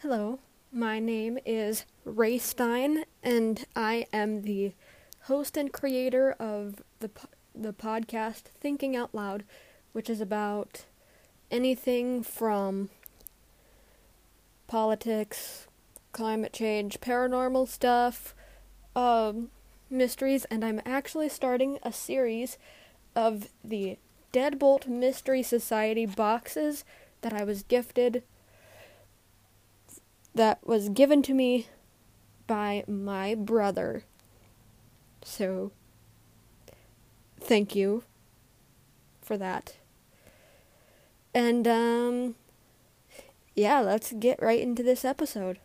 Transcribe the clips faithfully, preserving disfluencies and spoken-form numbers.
Hello, my name is Ray Stein, and I am the host and creator of the po- the podcast Thinking Out Loud, which is about anything from politics, climate change, paranormal stuff, um, mysteries, and I'm actually starting a series of the Deadbolt Mystery Society boxes that I was gifted that was given to me by my brother. So, thank you for that. And, um, yeah, let's get right into this episode.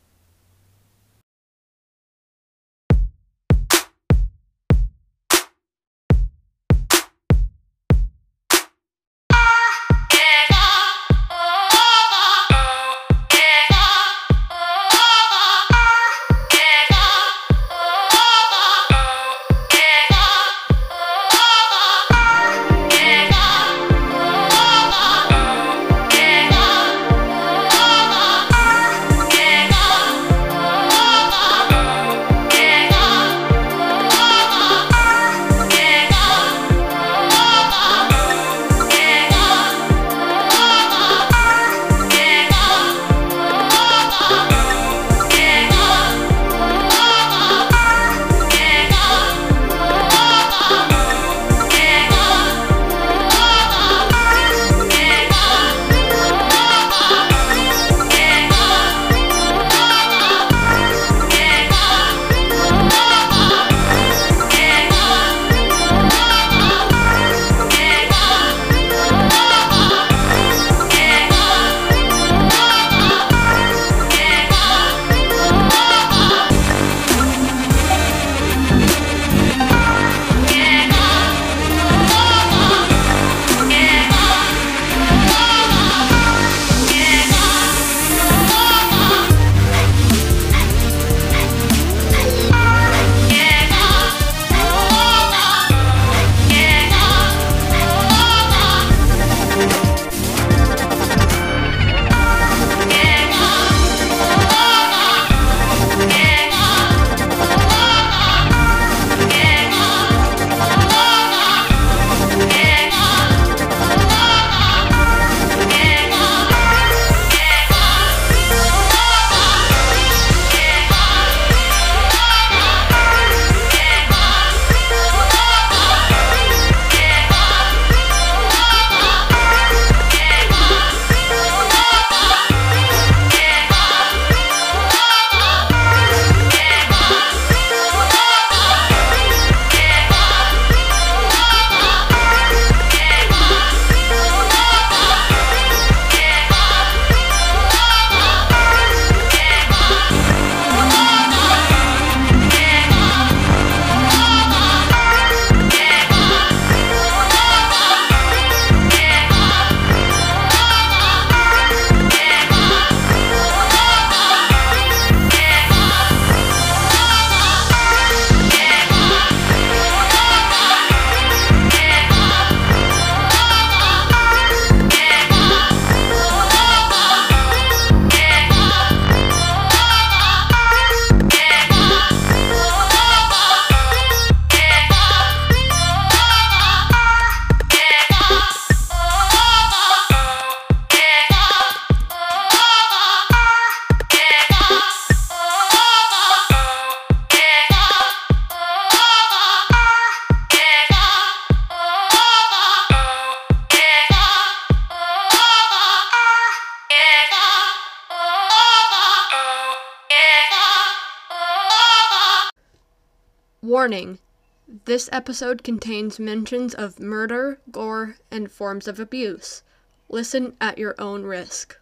Warning: this episode contains mentions of murder, gore, and forms of abuse. Listen at your own risk.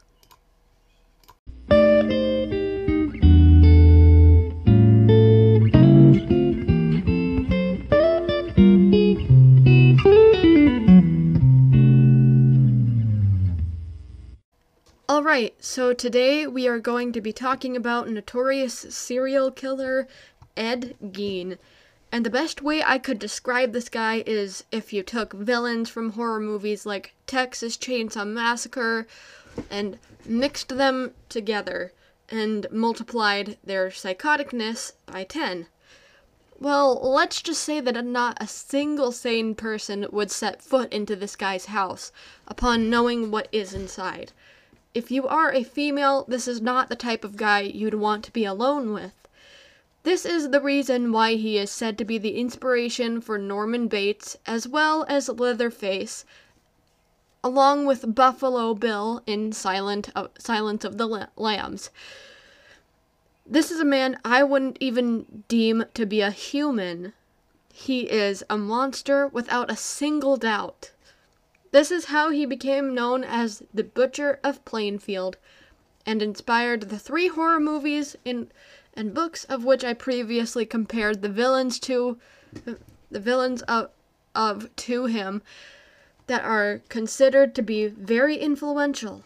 Alright, so today we are going to be talking about notorious serial killer Ed Gein. And the best way I could describe this guy is if you took villains from horror movies like Texas Chainsaw Massacre and mixed them together. and multiplied their psychoticness by ten. Well, let's just say that not a single sane person would set foot into this guy's house upon knowing what is inside. If you are a female, this is not the type of guy you'd want to be alone with. This is the reason why he is said to be the inspiration for Norman Bates, as well as Leatherface, along with Buffalo Bill in Silent of, Silence of the Lambs. This is a man I wouldn't even deem to be a human. He is a monster without a single doubt. This is how he became known as the Butcher of Plainfield, and inspired the three horror movies in, and books of which I previously compared the villains to, the villains of, of to him, that are considered to be very influential.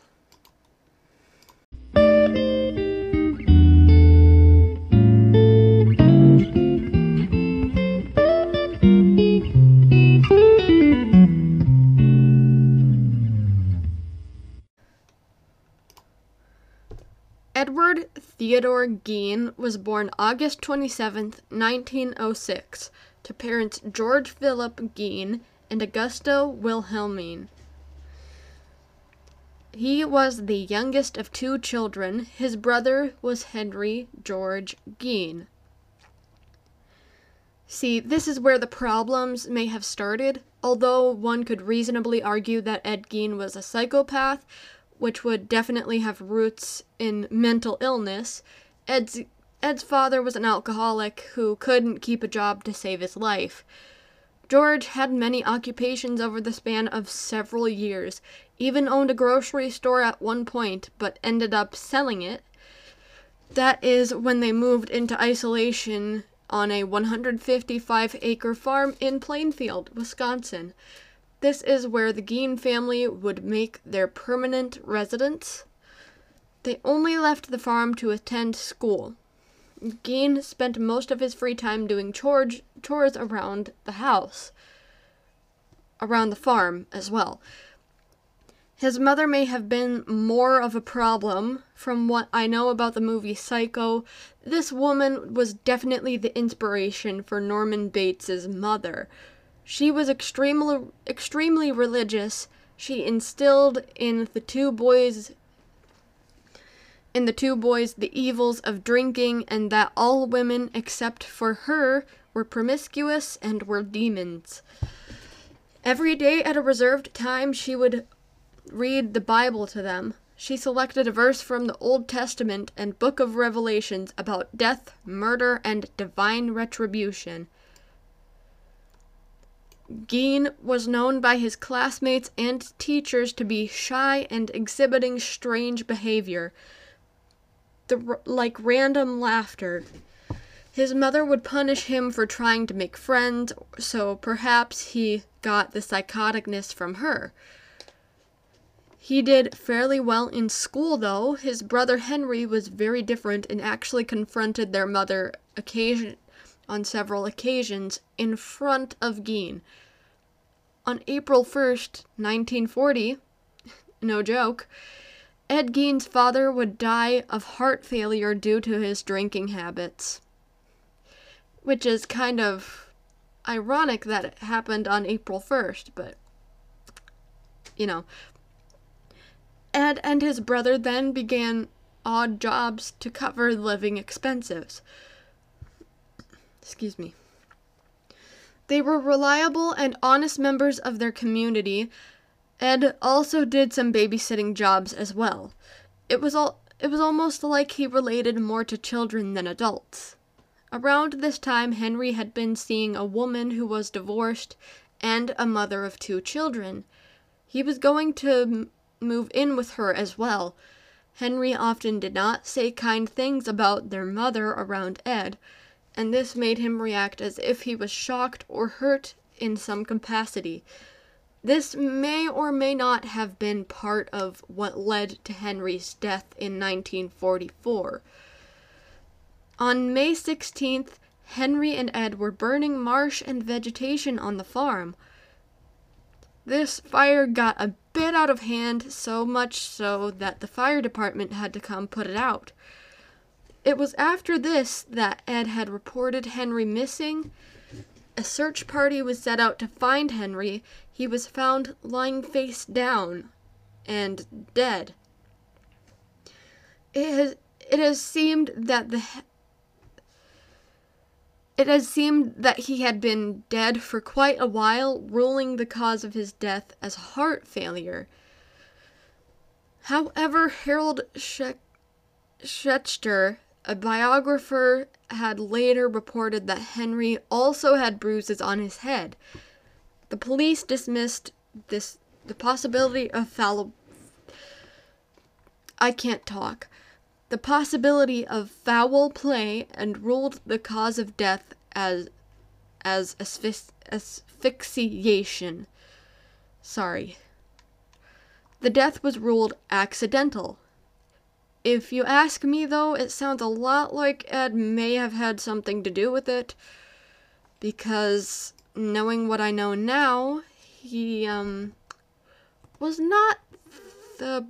Edward Theodore Gein was born August twenty-seventh, nineteen oh six, to parents George Philip Gein and Augusta Wilhelmine. He was the youngest of two children. His brother was Henry George Gein. See, this is where the problems may have started. Although one could reasonably argue that Ed Gein was a psychopath, which would definitely have roots in mental illness, Ed's, Ed's father was an alcoholic who couldn't keep a job to save his life. George had many occupations over the span of several years, even owned a grocery store at one point, but ended up selling it. That is when they moved into isolation on a one hundred fifty-five acre farm in Plainfield, Wisconsin. This is where the Gein family would make their permanent residence. They only left the farm to attend school. Gein spent most of his free time doing chores, chores around the house, around the farm as well. His mother may have been more of a problem. From what I know about the movie Psycho, this woman was definitely the inspiration for Norman Bates' mother. She was extremely, extremely religious. She instilled in the two boys in the two boys the evils of drinking, and that all women except for her were promiscuous and were demons. Every day at a reserved time, she would read the Bible to them. She selected a verse from the Old Testament and Book of Revelations about death, murder, and divine retribution. Gein was known by his classmates and teachers to be shy and exhibiting strange behavior, the, like random laughter. His mother would punish him for trying to make friends, so perhaps he got the psychoticness from her. He did fairly well in school, though. His brother Henry was very different and actually confronted their mother occasion on several occasions in front of Gein. On April first, nineteen forty, no joke, Ed Gein's father would die of heart failure due to his drinking habits. Which is kind of ironic that it happened on April first, but, you know. Ed and his brother then began odd jobs to cover living expenses. Excuse me. They were reliable and honest members of their community. Ed also did some babysitting jobs as well. It was all it was almost like he related more to children than adults. Around this time, Henry had been seeing a woman who was divorced and a mother of two children. He was going to m- move in with her as well. Henry often did not say kind things about their mother around Ed, and this made him react as if he was shocked or hurt in some capacity. This may or may not have been part of what led to Henry's death in nineteen forty-four. On May sixteenth, Henry and Ed were burning marsh and vegetation on the farm. This fire got a bit out of hand, so much so that the fire department had to come put it out. It was after this that Ed had reported Henry missing. A search party was set out to find Henry. He was found lying face down and dead. It has, it has seemed that the It has seemed that he had been dead for quite a while, ruling the cause of his death as heart failure. However, Harold Schechter, a biographer, had later reported that Henry also had bruises on his head. The police dismissed this the possibility of foul I can't talk. The possibility of foul play and ruled the cause of death as as asphyx- asphyxiation. Sorry. The death was ruled accidental. If you ask me, though, it sounds a lot like Ed may have had something to do with it, because knowing what I know now, he um was not the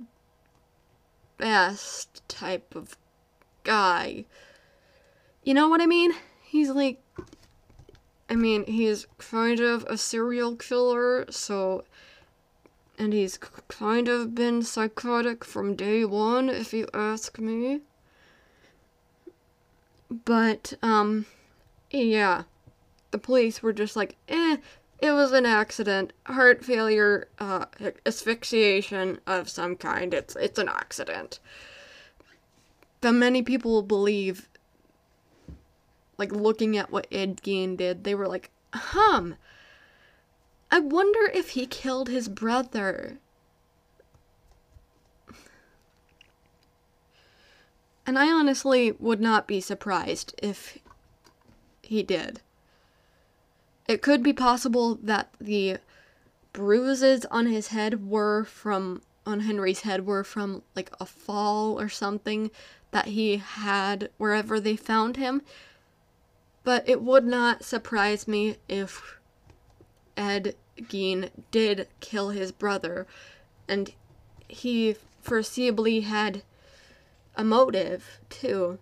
best type of guy. You know what I mean? He's like, I mean, he's kind of a serial killer, so, and he's kind of been psychotic from day one, if you ask me. But, um, yeah, the police were just like, eh, it was an accident, heart failure, uh, asphyxiation of some kind, it's, it's an accident. But many people believe, like, looking at what Ed Gein did, they were like, hum, I wonder if he killed his brother. And I honestly would not be surprised if he did. It could be possible that the bruises on his head were from, on Henry's head were from, like, a fall or something that he had wherever they found him. But it would not surprise me if Ed Gein did kill his brother, and he foreseeably had a motive, too.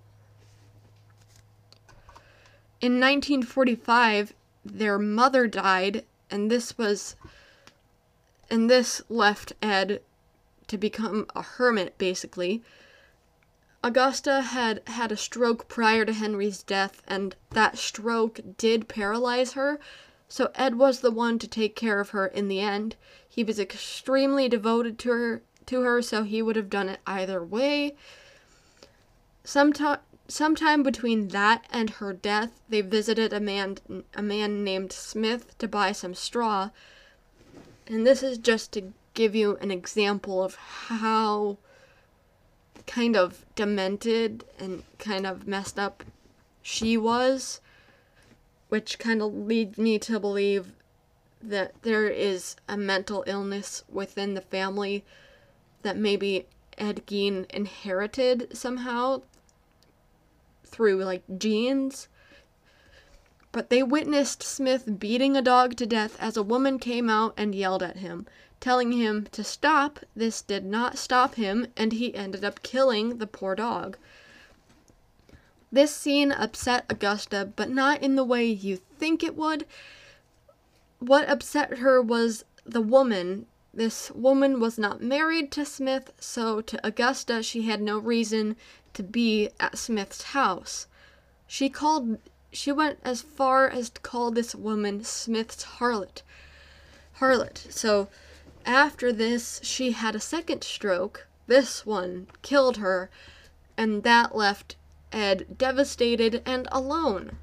In nineteen forty-five, their mother died, and this was, and this left Ed to become a hermit, basically. Augusta had had a stroke prior to Henry's death, and that stroke did paralyze her, so Ed was the one to take care of her in the end. He was extremely devoted to her, to her, so he would have done it either way. Sometime, sometime between that and her death, they visited a man, a man named Smith to buy some straw, and this is just to give you an example of how kind of demented and kind of messed up she was, which kind of leads me to believe that there is a mental illness within the family that maybe Ed Gein inherited somehow through, like, genes. But they witnessed Smith beating a dog to death as a woman came out and yelled at him, telling him to stop. This did not stop him, and he ended up killing the poor dog. This scene upset Augusta, but not in the way you think it would. What upset her was the woman. This woman was not married to Smith, so to Augusta, she had no reason to be at Smith's house. She called, she went as far as to call this woman Smith's harlot. Harlot. So, after this, she had a second stroke. This one killed her, and that left Ed devastated and alone.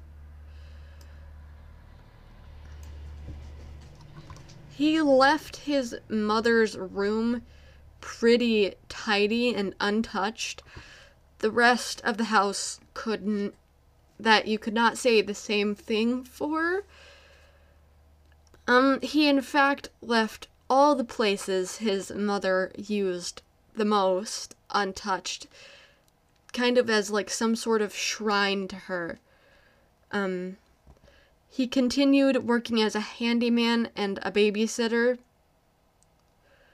He left his mother's room pretty tidy and untouched. The rest of the house couldn't, that you could not say the same thing for. Um, he in fact left all the places his mother used the most untouched, kind of as like some sort of shrine to her. Um, he continued working as a handyman and a babysitter.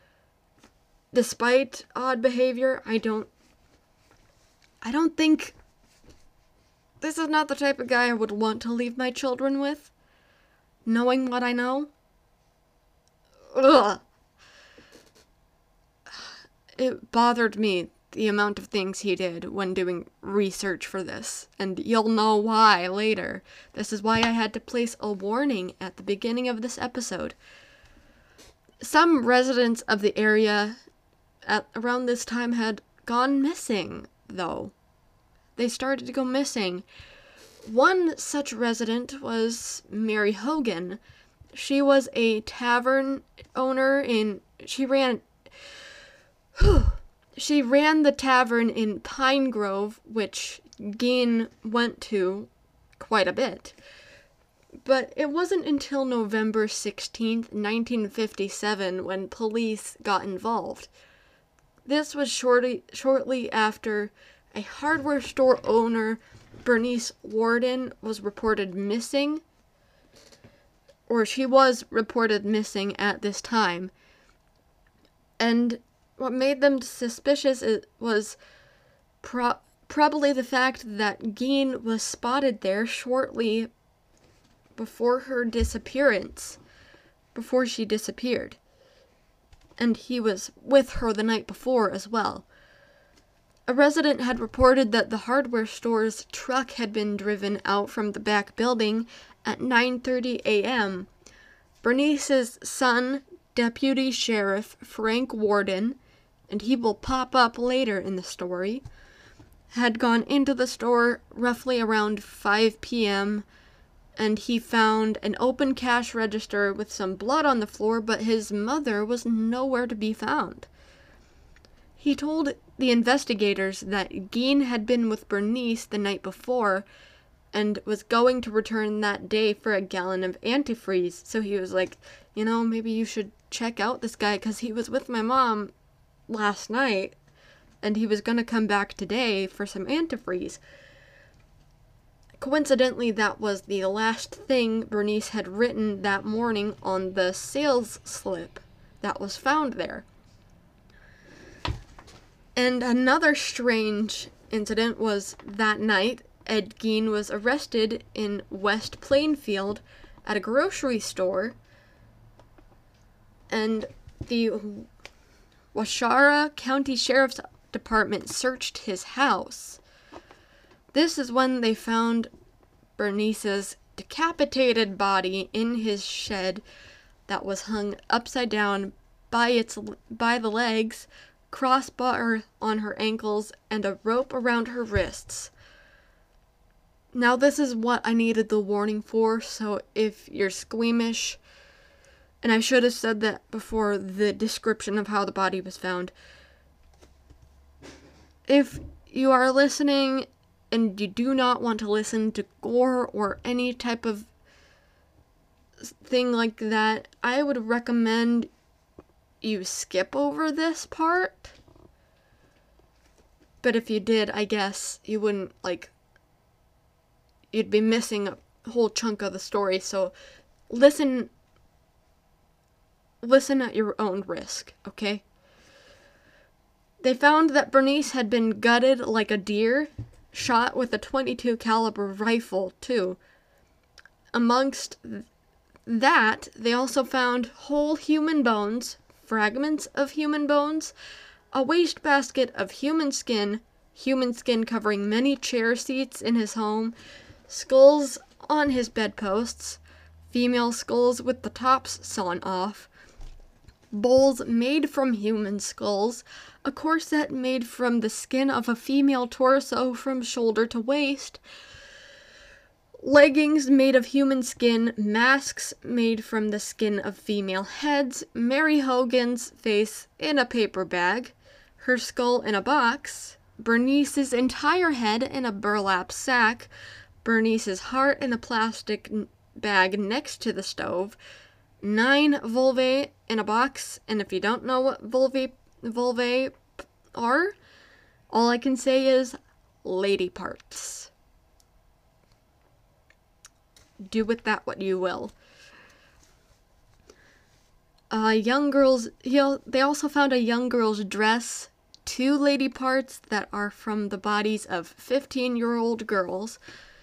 Despite odd behavior, I don't, I don't think This is not the type of guy I would want to leave my children with, knowing what I know. Ugh. It bothered me, the amount of things he did when doing research for this, and you'll know why later. This is why I had to place a warning at the beginning of this episode. Some residents of the area at around this time had gone missing, though. They started to go missing. One such resident was Mary Hogan. She was a tavern owner in, she ran, she ran the tavern in Pine Grove, which Gein went to quite a bit. But it wasn't until November sixteenth, nineteen fifty-seven, when police got involved. This was shortly, shortly after a hardware store owner, Bernice Worden, was reported missing, or she was reported missing at this time. And what made them suspicious was pro- probably the fact that Gein was spotted there shortly before her disappearance, before she disappeared. And he was with her the night before as well. A resident had reported that the hardware store's truck had been driven out from the back building at nine thirty a.m. Bernice's son, Deputy Sheriff Frank Worden, and he will pop up later in the story, had gone into the store roughly around five p.m., and he found an open cash register with some blood on the floor, but his mother was nowhere to be found. He told the investigators that Gein had been with Bernice the night before and was going to return that day for a gallon of antifreeze. So he was like, you know, maybe you should check out this guy because he was with my mom last night and he was going to come back today for some antifreeze. Coincidentally, that was the last thing Bernice had written that morning on the sales slip that was found there. And another strange incident was that night, Ed Gein was arrested in West Plainfield at a grocery store, and the Waushara County Sheriff's Department searched his house. This is when they found Bernice's decapitated body in his shed that was hung upside down by its by the legs, crossbar on her ankles, and a rope around her wrists. Now this is what I needed the warning for, so if you're squeamish, and I should have said that before the description of how the body was found, if you are listening and you do not want to listen to gore or any type of thing like that, I would recommend you skip over this part. But if you did, I guess you wouldn't, like, you'd be missing a whole chunk of the story, so listen, listen at your own risk, okay? They found that Bernice had been gutted like a deer, shot with a twenty-two caliber rifle, too. Amongst th- that, they also found whole human bones, fragments of human bones, a wastebasket of human skin, human skin covering many chair seats in his home, skulls on his bedposts, female skulls with the tops sawn off, bowls made from human skulls, a corset made from the skin of a female torso from shoulder to waist, leggings made of human skin, masks made from the skin of female heads, Mary Hogan's face in a paper bag, her skull in a box, Bernice's entire head in a burlap sack, Bernice's heart in a plastic n- bag next to the stove, nine vulvae in a box, and if you don't know what vulvae, vulvae are, all I can say is lady parts. Do with that what you will. Uh, young girls, he, they also found a young girl's dress, two lady parts that are from the bodies of fifteen-year-old girls,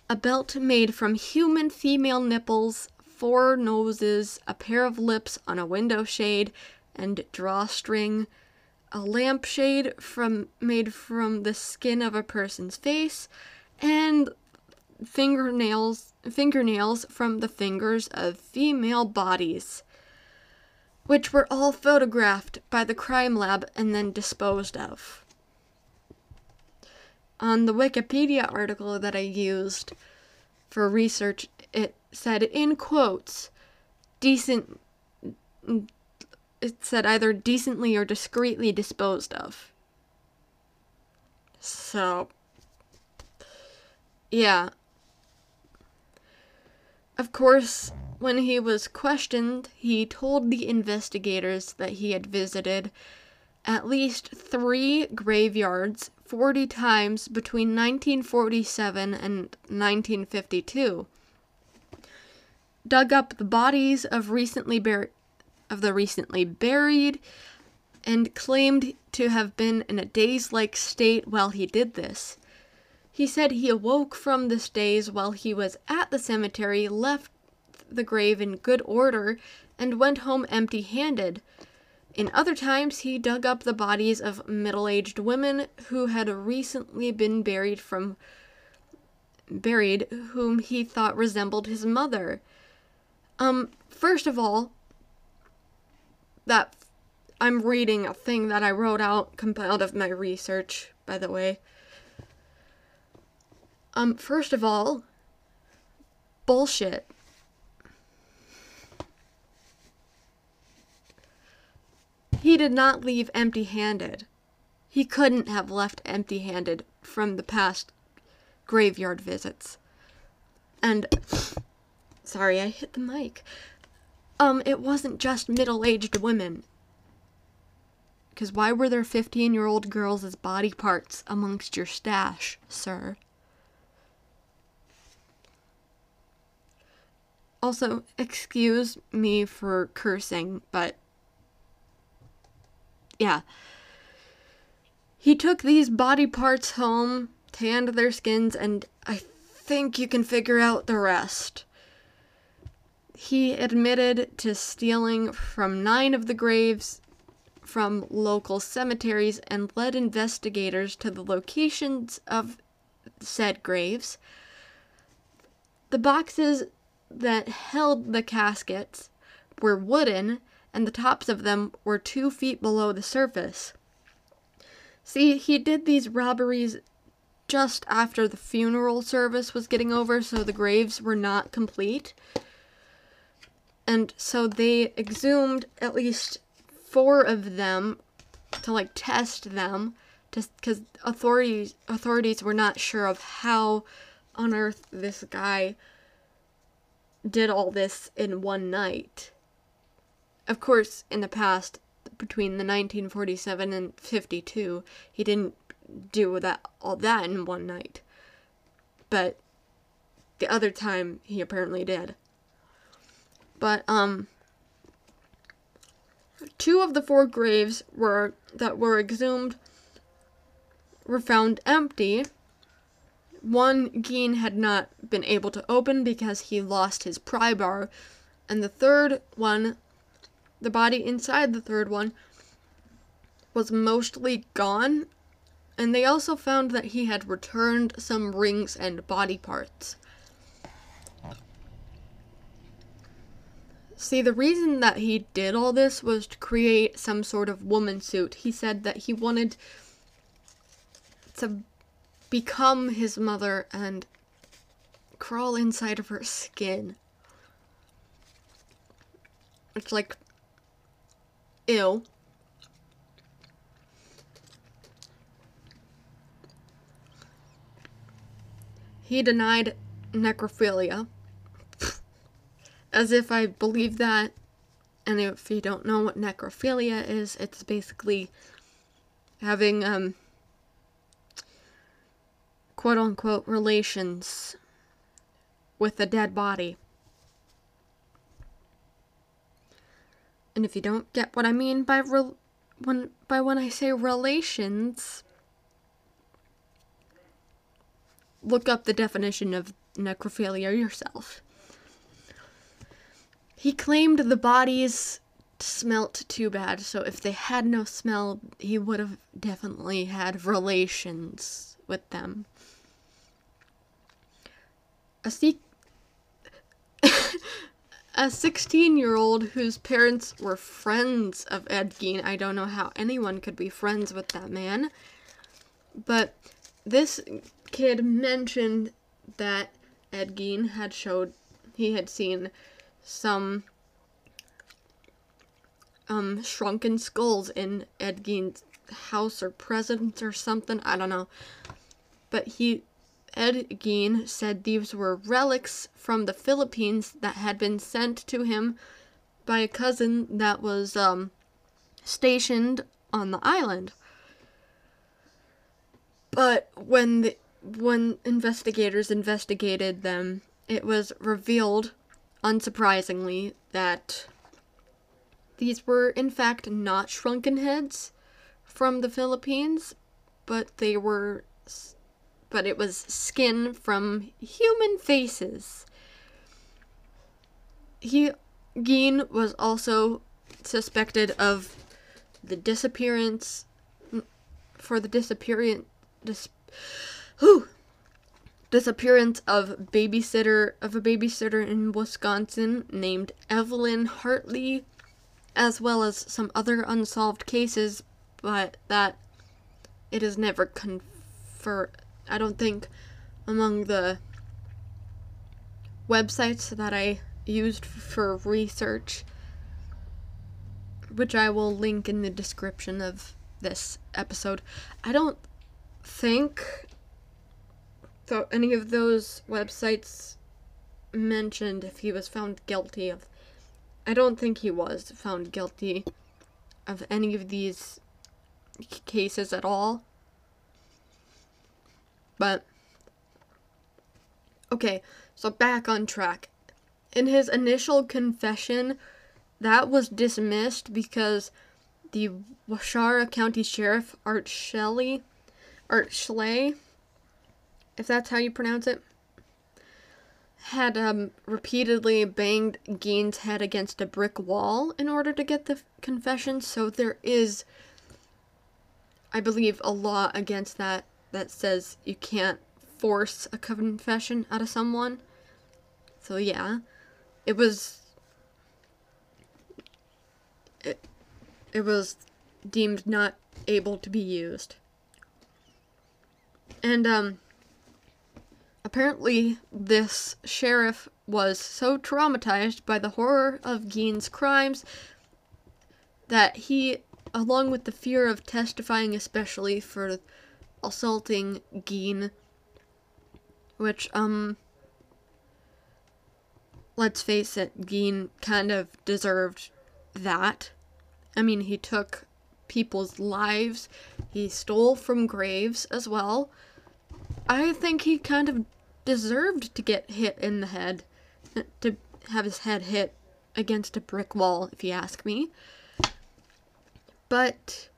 a belt made from human female nipples, four noses, a pair of lips on a window shade and drawstring, a lampshade from made from the skin of a person's face, and fingernails fingernails from the fingers of female bodies, which were all photographed by the crime lab and then disposed of. On the Wikipedia article that I used for research, it said in quotes, decent, it said either decently or discreetly disposed of. So, yeah. Of course, when he was questioned, he told the investigators that he had visited at least three graveyards forty times between nineteen forty-seven and nineteen fifty-two, dug up the bodies of recently bur- of the recently buried, and claimed to have been in a daze-like state while he did this. He said he awoke from this daze while he was at the cemetery, left the grave in good order, and went home empty-handed. In other times, he dug up the bodies of middle-aged women who had recently been buried from buried, whom he thought resembled his mother. Um, first of all, that I'm reading a thing that I wrote out, compiled of my research, by the way. Um, first of all, bullshit. He did not leave empty-handed. He couldn't have left empty-handed from the past graveyard visits. And, sorry, I hit the mic. Um, it wasn't just middle-aged women. Because why were there fifteen-year-old girls as body parts amongst your stash, sir? Also, excuse me for cursing, but yeah. He took these body parts home, tanned their skins, and I think you can figure out the rest. He admitted to stealing from nine of the graves from local cemeteries and led investigators to the locations of said graves. The boxes that held the caskets were wooden, and the tops of them were two feet below the surface. See, he did these robberies just after the funeral service was getting over, so the graves were not complete. And so they exhumed at least four of them to, like, test them, just because authorities, authorities were not sure of how on earth this guy did all this in one night. Of course, in the past, between the nineteen forty-seven and fifty-two, he didn't do that all that in one night. But the other time, he apparently did. But, um, two of the four graves were that were exhumed were found empty. One Geen had not been able to open because he lost his pry bar, and the third one, the body inside the third one, was mostly gone, and they also found that he had returned some rings and body parts. See, the reason that he did all this was to create some sort of woman suit. He said that he wanted to become his mother and crawl inside of her skin. It's like, ew. He denied necrophilia. As if I believe that. And if you don't know what necrophilia is, it's basically having, um, quote-unquote relations with a dead body. And if you don't get what I mean by re- when by when I say relations, look up the definition of necrophilia yourself. He claimed the bodies smelt too bad, so if they had no smell, he would have definitely had relations with them. A se- A sixteen-year-old whose parents were friends of Ed Gein. I don't know how anyone could be friends with that man. But this kid mentioned that Ed Gein had showed, he had seen some um, shrunken skulls in Ed Gein's house or presence or something. I don't know. But he... Ed Gein said these were relics from the Philippines that had been sent to him by a cousin that was um, stationed on the island. But when the, when investigators investigated them, it was revealed, unsurprisingly, that these were in fact not shrunken heads from the Philippines, but they were... but it was skin from human faces. He, Gein was also suspected of the disappearance, for the disappearance, dis, whew, disappearance of babysitter, of a babysitter in Wisconsin named Evelyn Hartley, as well as some other unsolved cases, but that it is never confirmed. I don't think among the websites that I used for research, which I will link in the description of this episode, I don't think so any of those websites mentioned if he was found guilty of. I don't think he was found guilty of any of these cases at all. But, okay, so back on track. In his initial confession, that was dismissed because the Waushara County Sheriff, Art Shelley, Art Schley, if that's how you pronounce it, had um, repeatedly banged Gein's head against a brick wall in order to get the f- confession, so there is, I believe, a law against that that says you can't force a confession out of someone. So yeah, it was it, it was deemed not able to be used. And um apparently this sheriff was so traumatized by the horror of Gein's crimes that he, along with the fear of testifying, especially for assaulting Gein, which, um, let's face it, Gein kind of deserved that. I mean, he took people's lives, he stole from graves as well. I think he kind of deserved to get hit in the head, to have his head hit against a brick wall, if you ask me. But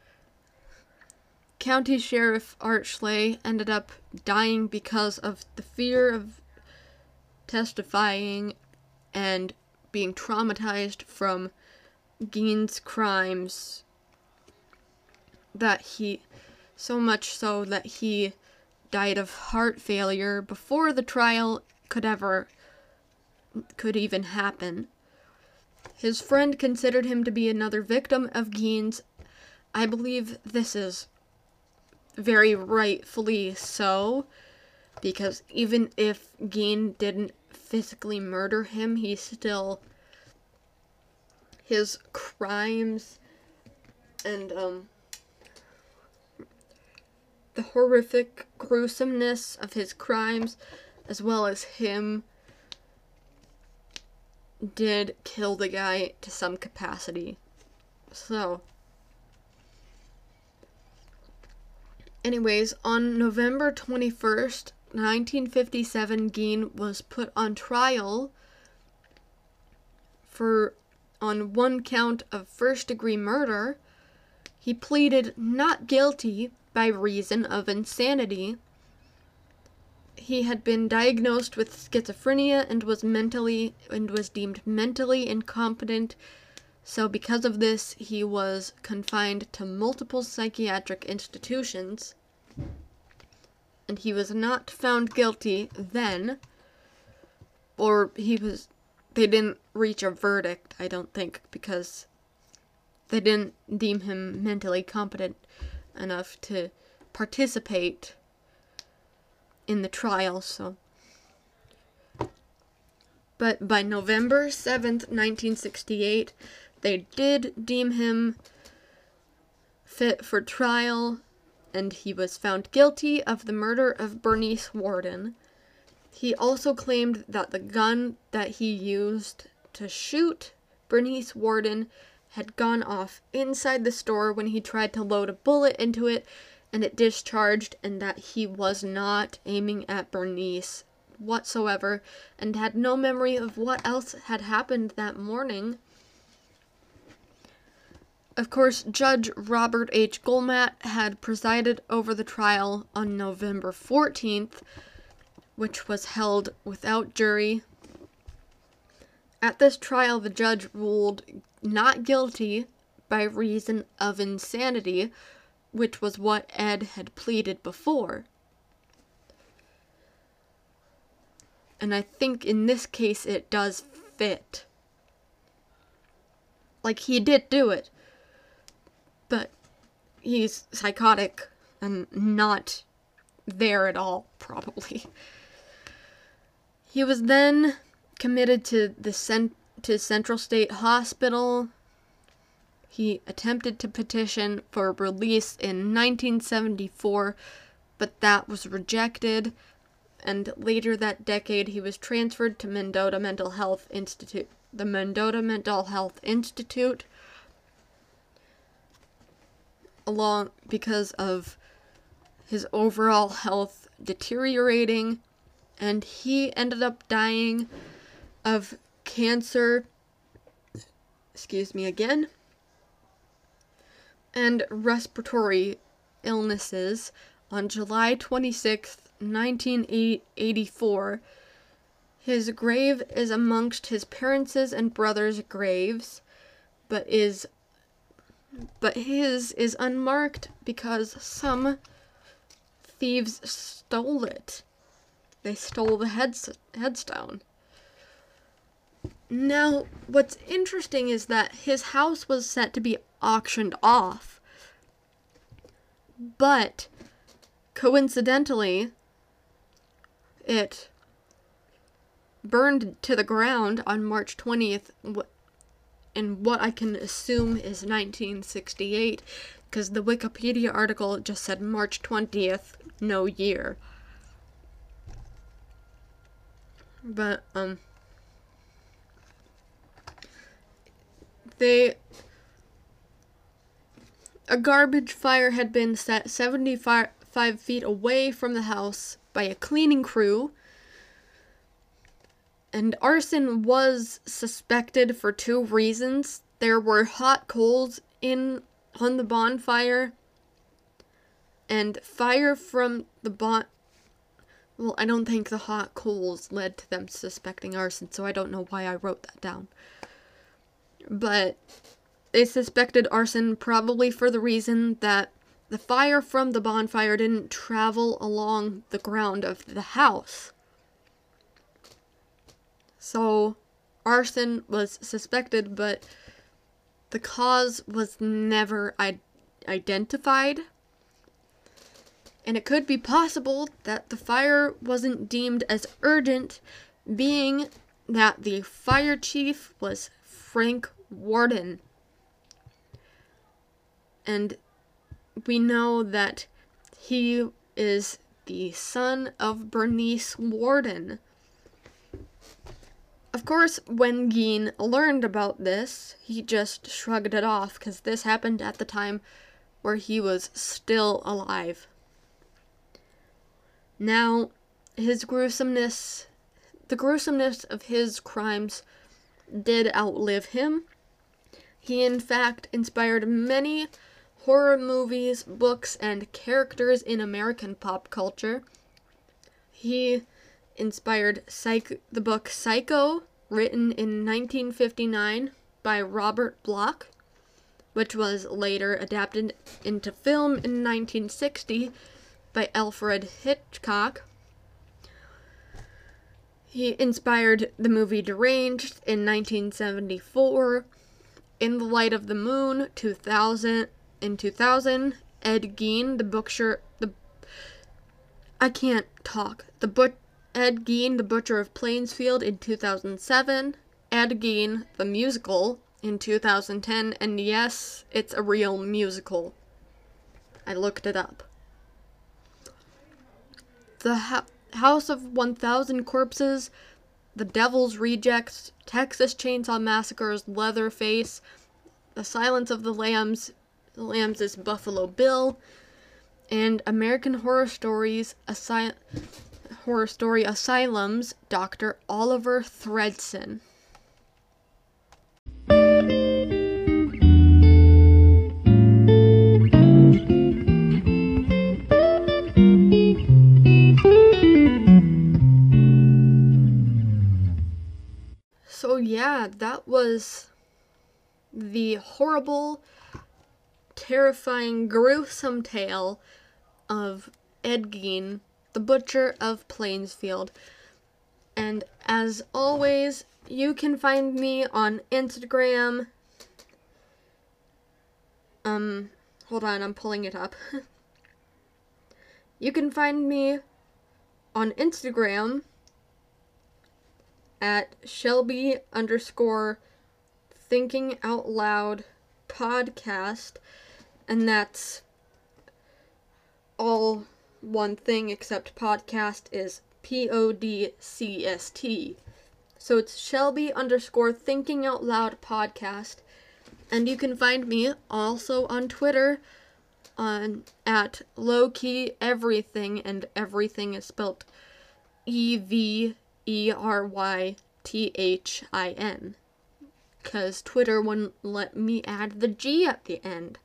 County Sheriff Art Schley ended up dying because of the fear of testifying and being traumatized from Gein's crimes, that he, so much so that he died of heart failure before the trial could ever, could even happen. His friend considered him to be another victim of Gein's. I believe this is very rightfully so, because even if Gein didn't physically murder him, he still, his crimes and um the horrific gruesomeness of his crimes, as well as him, did kill the guy to some capacity. So, anyways, on November twenty-first, nineteen fifty-seven, Gein was put on trial for, on one count of first-degree murder. He pleaded not guilty by reason of insanity. he had been diagnosed with schizophrenia and was mentally and was deemed mentally incompetent. So because of this, he was confined to multiple psychiatric institutions. And he was not found guilty then, or he was, they didn't reach a verdict, I don't think, because they didn't deem him mentally competent enough to participate in the trial, so. But by November seventh, nineteen sixty-eight, they did deem him fit for trial, and he was found guilty of the murder of Bernice Worden. He also claimed that the gun that he used to shoot Bernice Worden had gone off inside the store when he tried to load a bullet into it, and it discharged, and that he was not aiming at Bernice whatsoever, and had no memory of what else had happened that morning. Of course, Judge Robert H. Golmat had presided over the trial on November fourteenth, which was held without jury. At this trial, the judge ruled not guilty by reason of insanity, which was what Ed had pleaded before. And I think in this case it does fit. Like, he did do it, but he's psychotic and not there at all, probably. He was then committed to the cent- to Central State Hospital. He attempted to petition for release in nineteen seventy-four, but that was rejected, and later that decade he was transferred to Mendota Mental Health Institute, the Mendota Mental Health Institute, along because of his overall health deteriorating, and he ended up dying of cancer, excuse me again, and respiratory illnesses on July twenty-sixth, nineteen eighty-four. His grave is amongst his parents' and brothers' graves, but is but his is unmarked because some thieves stole it. They stole the heads- headstone. Now, what's interesting is that his house was set to be auctioned off, but coincidentally, it burned to the ground on March twentieth in what I can assume is nineteen sixty-eight, because the Wikipedia article just said March twentieth, no year. But, um, they, a garbage fire had been set seventy-five feet away from the house by a cleaning crew, and arson was suspected for two reasons. There were hot coals in on the bonfire, and fire from the bon well, I don't think the hot coals led to them suspecting arson, so I don't know why I wrote that down. But they suspected arson probably for the reason that the fire from the bonfire didn't travel along the ground of the house. So, arson was suspected, but the cause was never I- identified. And it could be possible that the fire wasn't deemed as urgent, being that the fire chief was Frank Worden. And we know that he is the son of Bernice Worden. Of course, when Gein learned about this, he just shrugged it off, because this happened at the time where he was still alive. Now, his gruesomeness, the gruesomeness of his crimes did outlive him. He, in fact, inspired many horror movies, books, and characters in American pop culture. He inspired Psych- the book Psycho, written in nineteen fifty-nine by Robert Bloch, which was later adapted into film in nineteen sixty by Alfred Hitchcock. He inspired the movie Deranged in nineteen seventy-four, In the Light of the Moon two thousand in two thousand, Ed Gein, the butcher, the I can't talk. The but Ed Gein, the Butcher of Plainsfield in two thousand seven, Ed Gein, the musical in two thousand ten, and yes, it's a real musical. I looked it up. The ha- House of one thousand Corpses, The Devil's Rejects, Texas Chainsaw Massacre's Leatherface, The Silence of the Lambs, the Lambs is Buffalo Bill, and American Horror Stories, Asy- Horror Story Asylum's Doctor Oliver Thredson. So yeah, that was the horrible, terrifying, gruesome tale of Ed Gein, the Butcher of Plainsfield. And as always, you can find me on Instagram. Um, hold on, I'm pulling it up. You can find me on Instagram at Shelby underscore thinking out loud podcast, and that's all one thing except podcast is P O D C S T. So it's Shelby underscore thinking out loud podcast, and you can find me also on Twitter on at lowkey everything, and everything is spelled E V E R Y T H I N, because Twitter wouldn't let me add the G at the end.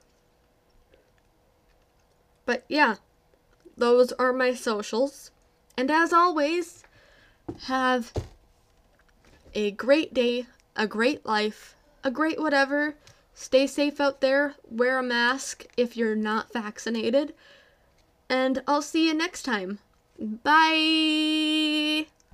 But yeah, those are my socials. And as always, have a great day, a great life, a great whatever. Stay safe out there. Wear a mask if you're not vaccinated. And I'll see you next time. Bye!